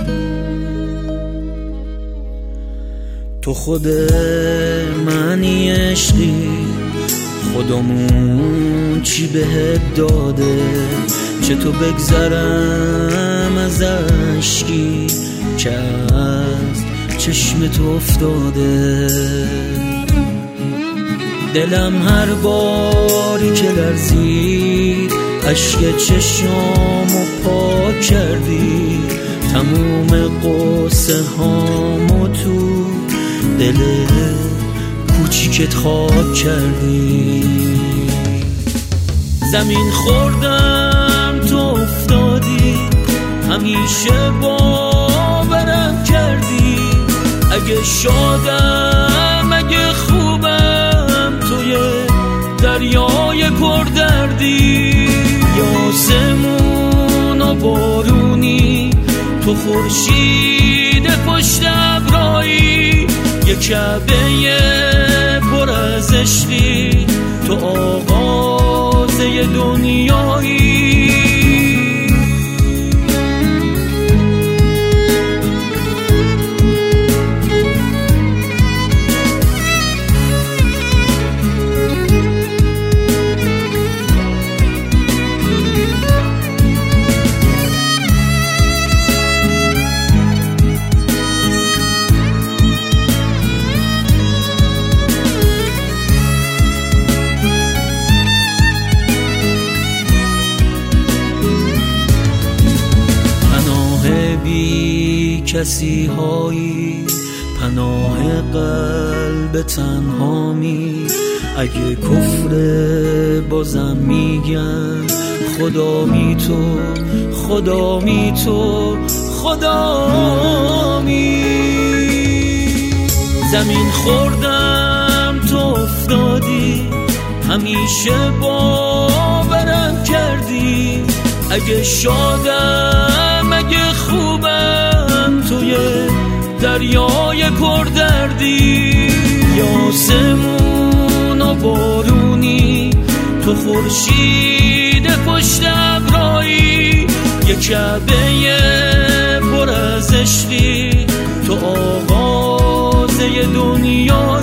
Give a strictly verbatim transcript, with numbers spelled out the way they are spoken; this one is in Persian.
تو خود معنی عشقی، خودمون چی بهت داده؟ چه تو بگذرم از عشقی که از چشم تو افتاده؟ دلم هر باری که لرزید عشق چشمامو پاک کردی، تموم قصه هامو تو دل کوچیکت خاک کردی. زمین خوردم تو افتادی، همیشه باورم کردی، اگه شادم اگه خوبم توی دریای پردردی. آسمون و بارونی، تو خورشید پشت ابرایی، یه کعبه پر از عشقی، تو آغازه دنیایی. کسی هایی پناه قلب تنهامی، اگه کفر بازم میگم خدا می تو خدا می تو خدا می. زمین خوردم تو افتادی، همیشه باورم کردی، اگه شادم اگه خوبم توی دریای پردردی. آسمون و بارونی، تو خورشید پشت ابرایی، یه کعبه پر از عشقی، تو آغازه دنیا.